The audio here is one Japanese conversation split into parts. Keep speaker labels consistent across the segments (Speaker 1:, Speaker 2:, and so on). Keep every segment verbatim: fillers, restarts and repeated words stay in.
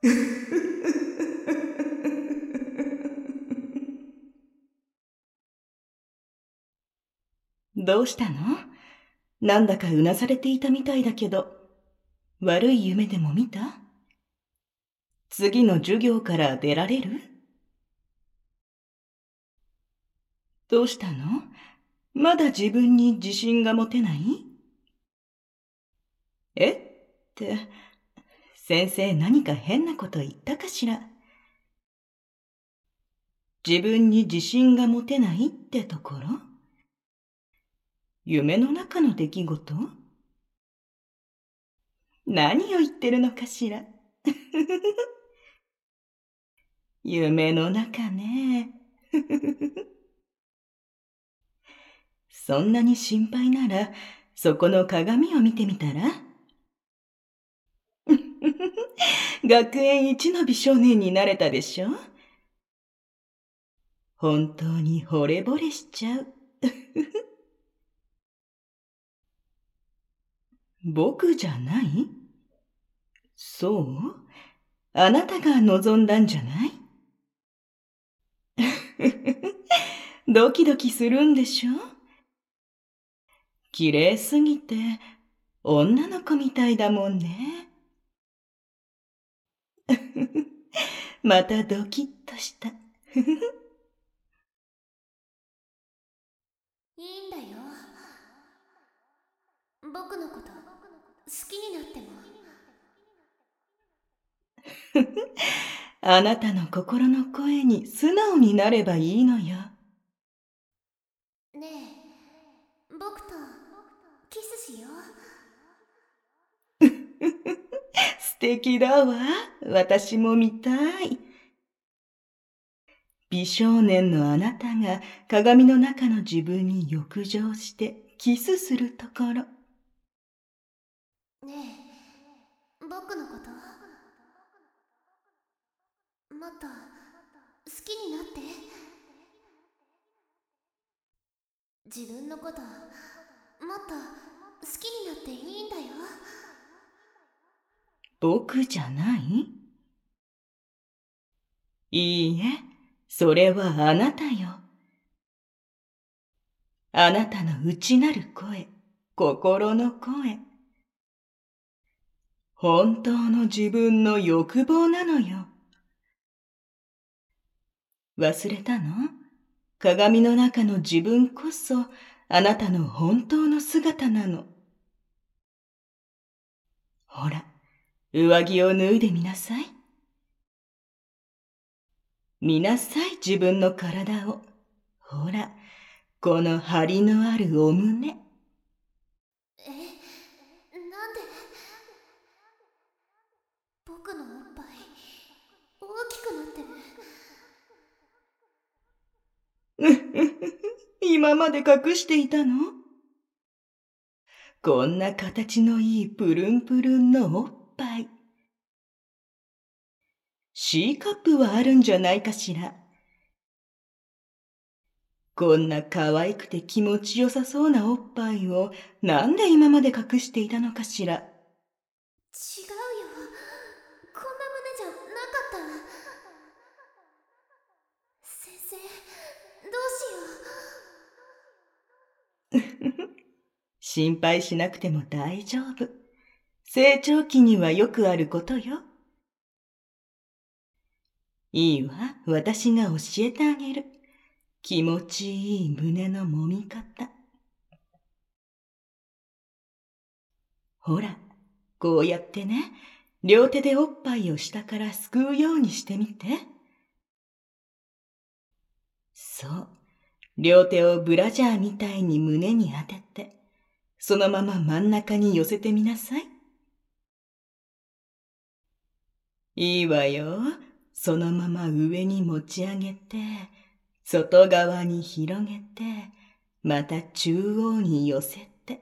Speaker 1: どうしたの？なんだかうなされていたみたいだけど、悪い夢でも見た？次の授業から出られる？どうしたの？まだ自分に自信が持てない？えって、先生何か変なこと言ったかしら？自分に自信が持てないってところ？夢の中の出来事？何を言ってるのかしら？夢の中ね。そんなに心配なら、そこの鏡を見てみたら？学園一の美少年になれたでしょ？本当に惚れ惚れしちゃう。僕じゃない？そう？あなたが望んだんじゃない？ドキドキするんでしょ？綺麗すぎて女の子みたいだもんね。またドキッとした。
Speaker 2: いいんだよ。僕のこと好きになっても。
Speaker 1: あなたの心の声に素直になればいいのよ。
Speaker 2: ねえ、僕とキスしよ
Speaker 1: 素敵だわ。私も見たい。美少年のあなたが鏡の中の自分に浴場してキスするところ。
Speaker 2: う。ねえ、僕のこともっと好きになって。自分のこともっと好きになっていいんだよ。
Speaker 1: 僕じゃない？いいえ、それはあなたよ。あなたの内なる声、心の声。本当の自分の欲望なのよ。忘れたの？鏡の中の自分こそあなたの本当の姿なの。ほら、上着を脱いでみなさい。見なさい、自分の体を。ほら、この張りのあるお胸。
Speaker 2: え、なんで？僕のおっぱい大きくなってる。
Speaker 1: 今まで隠していたの？こんな形のいいプルンプルンのおっぱい。C カップはあるんじゃないかしら。こんな可愛くて気持ちよさそうなおっぱいをなんで今まで隠していたのかしら。
Speaker 2: 違うよ。こんな胸じゃなかった。先生、どうしよう。
Speaker 1: 心配しなくても大丈夫。成長期にはよくあることよ。いいわ、私が教えてあげる。気持ちいい胸の揉み方。ほら、こうやってね、両手でおっぱいを下からすくうようにしてみて。そう、両手をブラジャーみたいに胸に当てて、そのまま真ん中に寄せてみなさい。いいわよ。そのまま上に持ち上げて、外側に広げて、また中央に寄せて。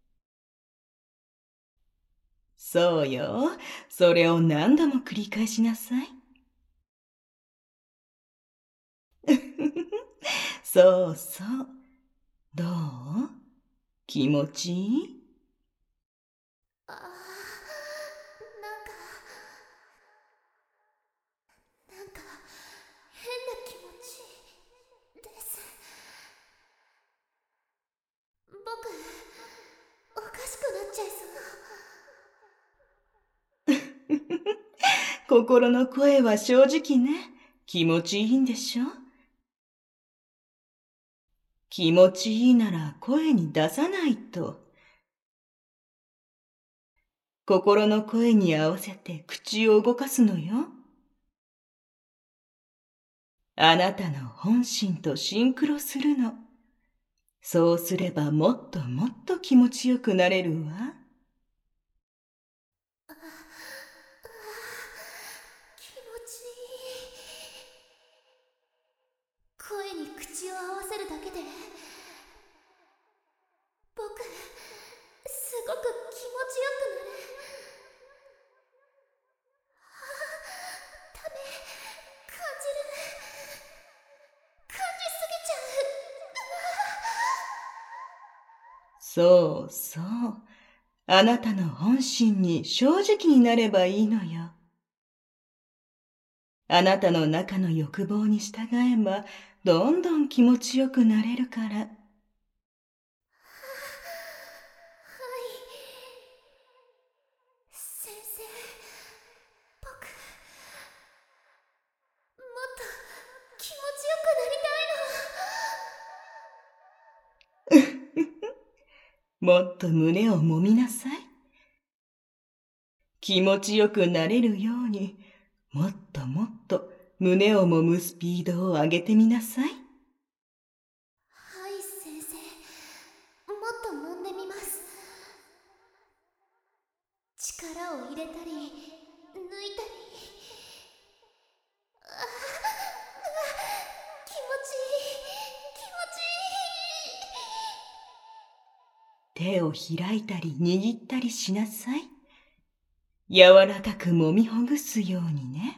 Speaker 1: そうよ。それを何度も繰り返しなさい。そうそう。どう？気持ちいい？
Speaker 2: ああ、なんか
Speaker 1: 心の声は正直ね、気持ちいいんでしょ？気持ちいいなら声に出さないと。心の声に合わせて口を動かすのよ。あなたの本心とシンクロするの。そうすればもっともっと気持ちよくなれるわ。
Speaker 2: 気持ちいい。声に口を合わせるだけで僕すごく気持ちよくなる。ため感じる。感じすぎちゃ
Speaker 1: そうそう。あなたの本心に正直になればいいのよ。あなたの中の欲望に従えば、どんどん気持ちよくなれるから。
Speaker 2: う。はい。先生、僕もっと気持ちよくなりたいの。
Speaker 1: もっと胸を揉みなさい。気持ちよくなれるように、もっともっと胸を揉むスピードを上げてみなさい。
Speaker 2: はい、先生。もっと揉んでみます。力を入れたり抜いたり。ああ、気持ちいい。気持ちいい。
Speaker 1: 手を開いたり握ったりしなさい。柔らかく揉みほぐすようにね。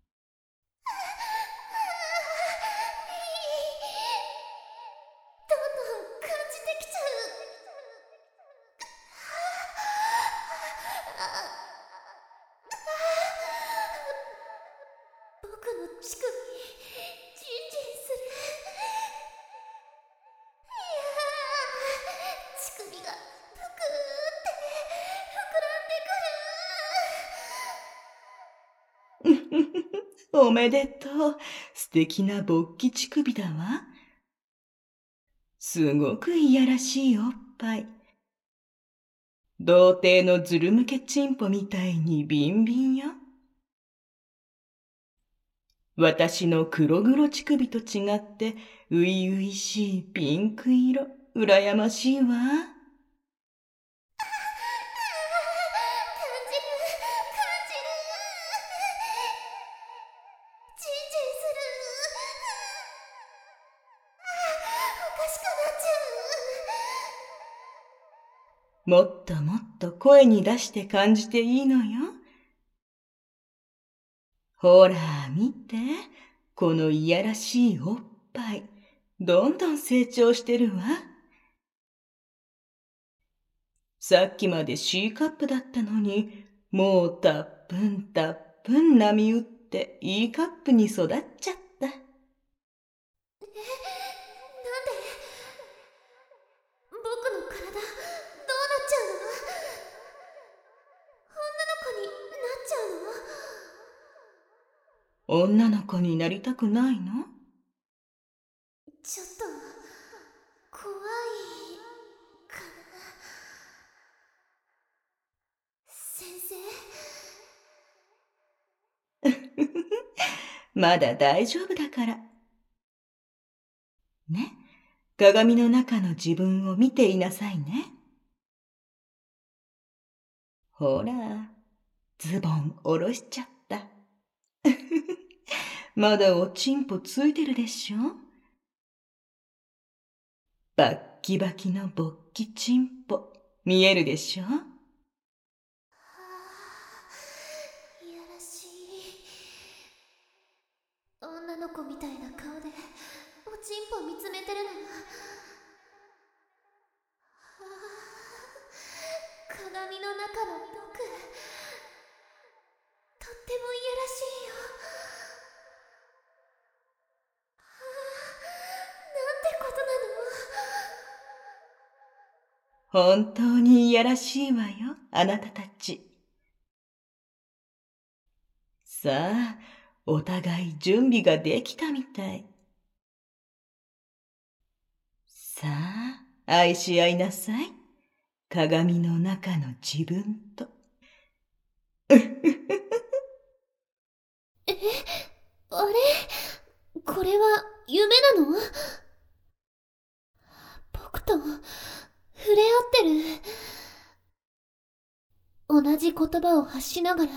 Speaker 2: どんどん感じてきちゃう。僕の乳首ジンジンする。いやー、乳首がぷくーって膨らんでくる。
Speaker 1: おめでとう。素敵な勃起乳首だわ。すごくいやらしいおっぱい。童貞のずるむけチンポみたいにビンビンよ。私の黒黒乳首と違ってういういしいピンク色。うらやましいわ。
Speaker 2: 感じる。感じる。ジンジンする。おかしくなっちゃう。
Speaker 1: もっともっと声に出して感じていいのよ。ほら見て、このいやらしいおっぱい。どんどん成長してるわ。さっきまで C カップだったのに、もうたっぷんたっぷん波打って E カップに育っちゃった。
Speaker 2: え、なんで僕の体どうなっちゃうの？女の子になっちゃうの？
Speaker 1: 女の子になりたくないの？
Speaker 2: ちょっと怖いかな。先生。
Speaker 1: まだ大丈夫だから。ね、鏡の中の自分を見ていなさいね。ほら、ズボン下ろしちゃった。まだおちんぽついてるでしょ？バッキバキの勃起ちんぽ、見えるでしょ？
Speaker 2: はあ、いやらしい。女の子みたいな顔でおちんぽ見つめてるの。はあ、鏡の中の僕、とってもいやらしいよ。はあ、なんてことなの。
Speaker 1: 本当にいやらしいわよ、あなたたち。 さあ、お互い準備ができたみたい。さあ、愛し合いなさい。鏡の中の自分と。
Speaker 2: え、あれ、これは夢なの？僕と触れ合ってる。同じ言葉を発しながら、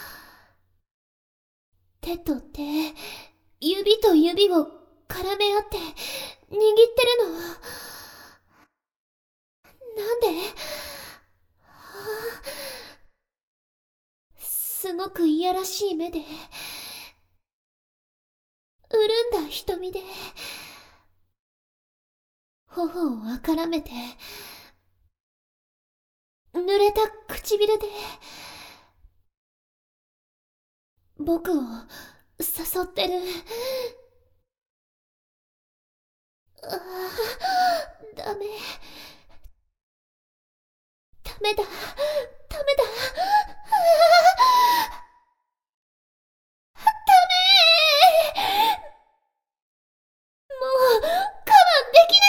Speaker 2: 手と手、指と指を絡め合って握ってるの。なんで？はあ、すごくいやらしい目で、潤んだ瞳で、頬をあからめて、濡れた唇で、僕を誘ってる。ああ、ダメ。ダメだ。ダメだ。ああ、ダメ。もう、我慢でき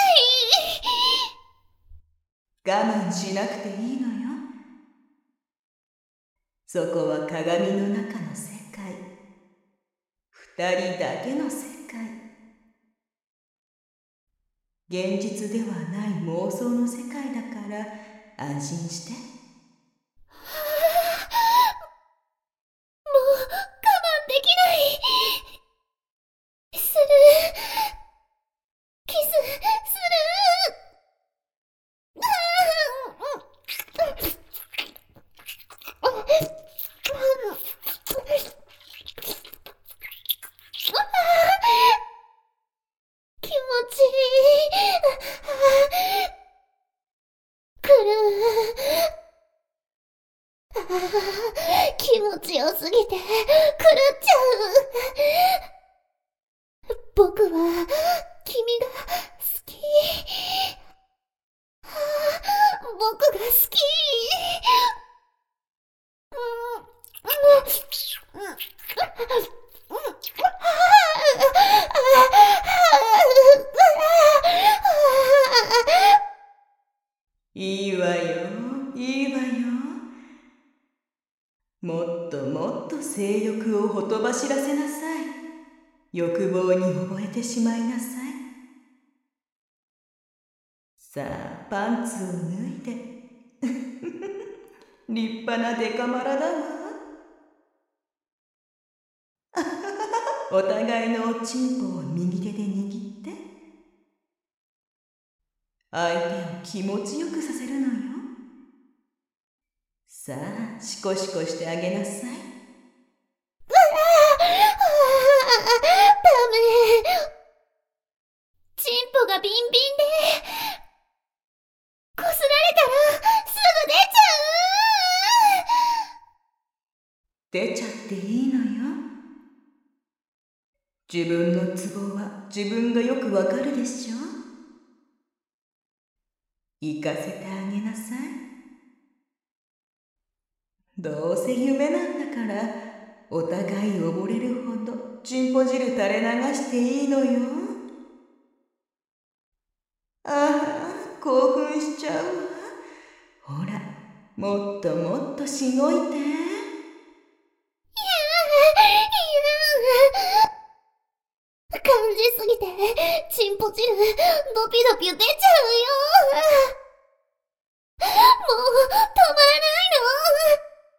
Speaker 1: ない。我慢しなくていいのよ。そこは鏡の中の世界。二人だけの世界。現実ではない妄想の世界だから安心して。
Speaker 2: もう我慢できない。する。キスする。気持ちいい。くる。気持ちよすぎて狂っちゃう。僕は君が好き。僕が好き。
Speaker 1: いいわよ、いいわよ。もっともっと性欲をほとばしらせなさい。欲望に溺れてしまいなさい。さあ、パンツを脱いで。立派なデカマラだわ。お互いのおちんぽを右手で握って。相手を気持ちよくさせるのよ。さあ、シコシコしてあげなさい。
Speaker 2: ダメ。チンポがビンビンで、こすられたらすぐ出ち
Speaker 1: ゃう。出ちゃっていいのよ。自分のツボは自分がよくわかるでしょ。行かせてあげなさい。どうせ夢なんだから、お互い溺れるほどチンポ汁垂れ流していいのよ。ああ、興奮しちゃうわ。ほら、もっともっとしごいて。いや、いや、
Speaker 2: 感じすぎて、チンポ汁、ドピドピ出ちゃうよ。もう、止まらないの。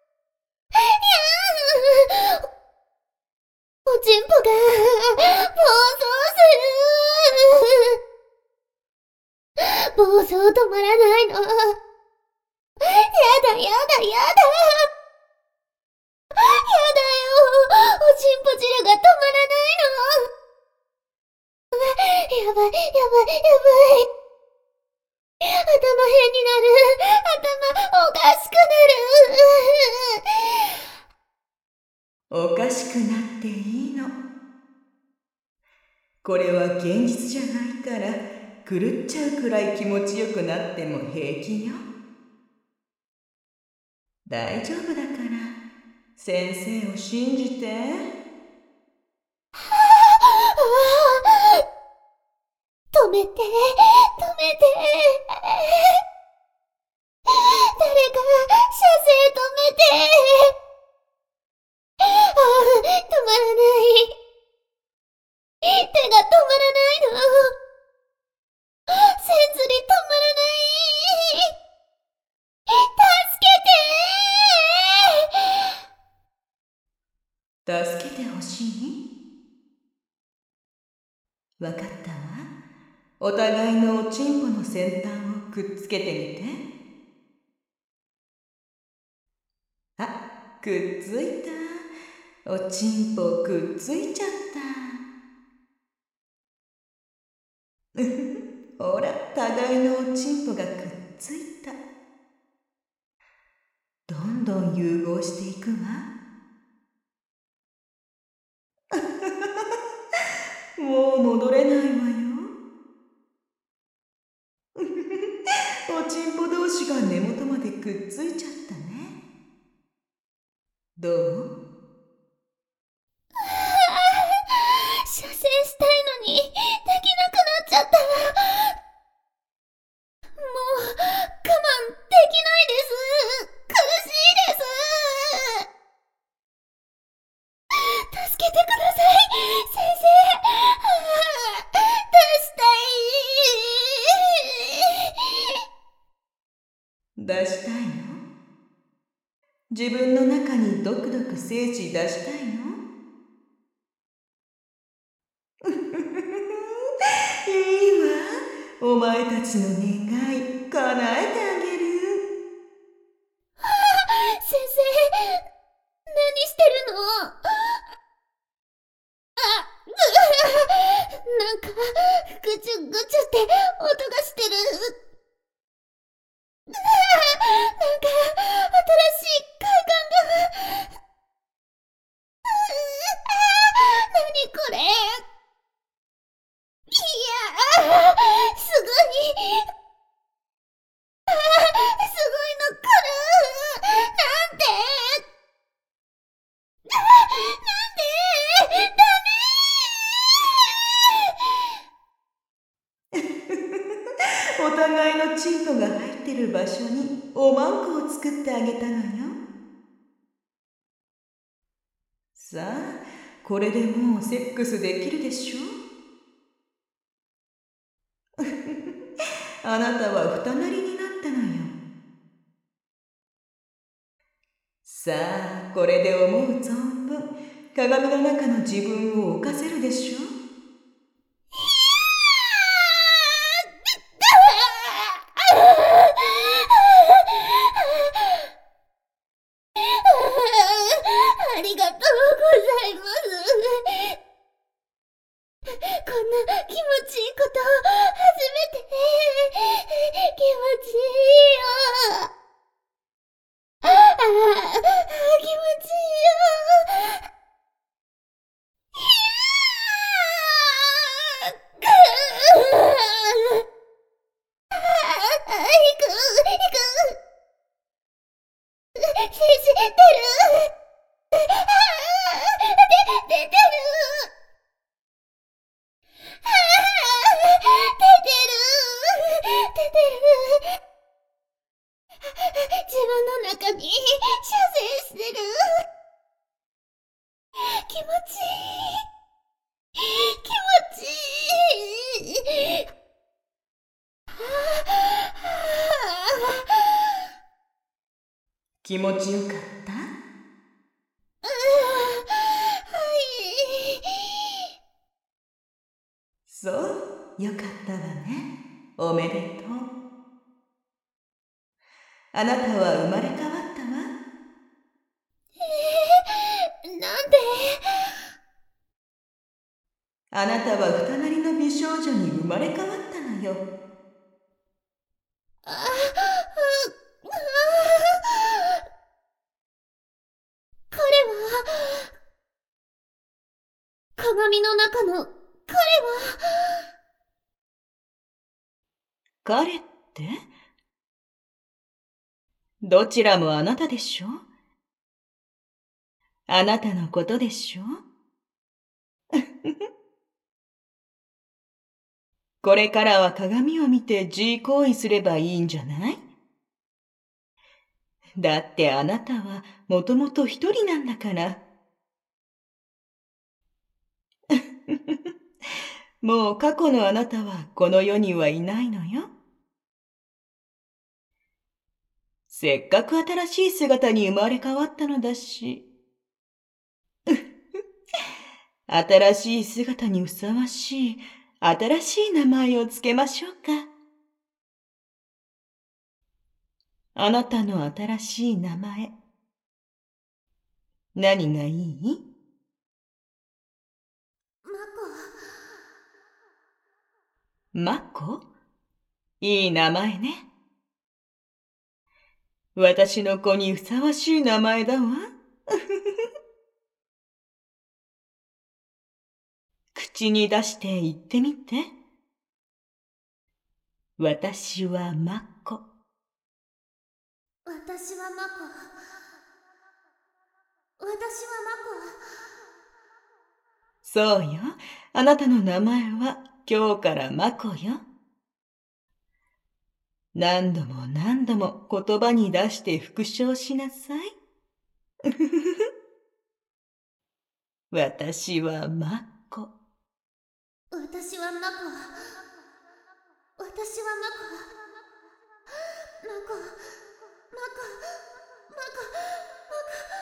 Speaker 2: いや、おちんぽが、暴走する。暴走止まらないの。やだやだやだ。やだよ。おちんぽ汁が止まらないの。やばい、やばい、やばい。頭変になる。頭おかしく
Speaker 1: なる。おかしくなっていいの。これは現実じゃないから、狂っちゃうくらい気持ちよくなっても平気よ。大丈夫だから、 先生を信じて。
Speaker 2: 止めて、止めて。誰か、射精止めて。ああ、止まらない。手が止まらないの。せんずり止まらない。
Speaker 1: 助けて。助けてほしい？わかったわ。お互いのおちんぽの先端をくっつけてみて。あ、くっついた。おちんぽくっついちゃった。ほら、互いのおちんぽがくっついた。どんどん融合していくわ。もう戻れないわよ。おちんぽ同士が根元までくっついちゃったね。どう？
Speaker 2: 射精したいのにできなくなっちゃった。もう我慢できないです。苦しいです。助けてください、先生。出した
Speaker 1: い。出したいの？自分の中にドクドク精子出したいの？いいわ。お前たちの願い、叶えてあげる。
Speaker 2: 先生、何してるの？あ、なんか、ぐちゅぐちゅって音がしてる。なんか、新しい快感が。何これ。いや、すごい。すごいの来る。なんで？なんで？
Speaker 1: ダメ。お互いのチンポが入ってる場所におまんこを作ってあげたのよ。さあ、これでもうセックスできるでしょ？あなたは二なりになったのよ。さあ、これで思う存分鏡の中の自分を犯せるでしょ？
Speaker 2: ありがとうございます。こんな気持ちいいこと初めて。気持ちいいよ。ああ、気持ちいいよ。いく、いく。先生、出る。で、出てる。出てる。出てる。自分の中に射精してる。気持ちいい。気持ちいい。
Speaker 1: 気持ちよかった？
Speaker 2: はい。
Speaker 1: そう、よかったわね。おめでとう。あなたは生まれ変わったわ。
Speaker 2: えー、なんで？
Speaker 1: あなたは二なりの美少女に生まれ変わったのよ。
Speaker 2: ああ、彼は、鏡の中の彼は。
Speaker 1: 彼って？どちらもあなたでしょ？ あなたのことでしょ？これからは鏡を見て自慰行為すればいいんじゃない？だってあなたはもともと一人なんだから。もう過去のあなたはこの世にはいないのよ。せっかく新しい姿に生まれ変わったのだし。新しい姿にふさわしい新しい名前をつけましょうか。あなたの新しい名前、何がいい？
Speaker 2: マ
Speaker 1: マコ？いい名前ね。私の子にふさわしい名前だわ。口に出して言ってみて。私はマコ。
Speaker 2: 私はマコ。私はマコ。
Speaker 1: そうよ。あなたの名前は今日からマコよ。何度も何度も言葉に出して復唱しなさい。私はマコ。
Speaker 2: 私はマコ。私はマコ。マコ。マコ。マコ。マコ。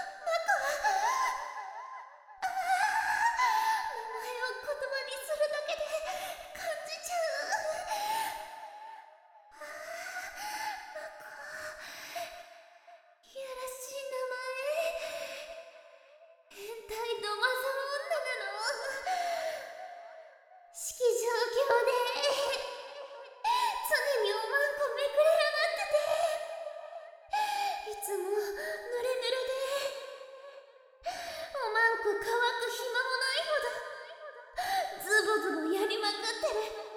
Speaker 2: 式場業で常におまんこめくれ上がってて、いつもぬれぬれでおまんこ乾く暇もないほどズボズボやりまくってる。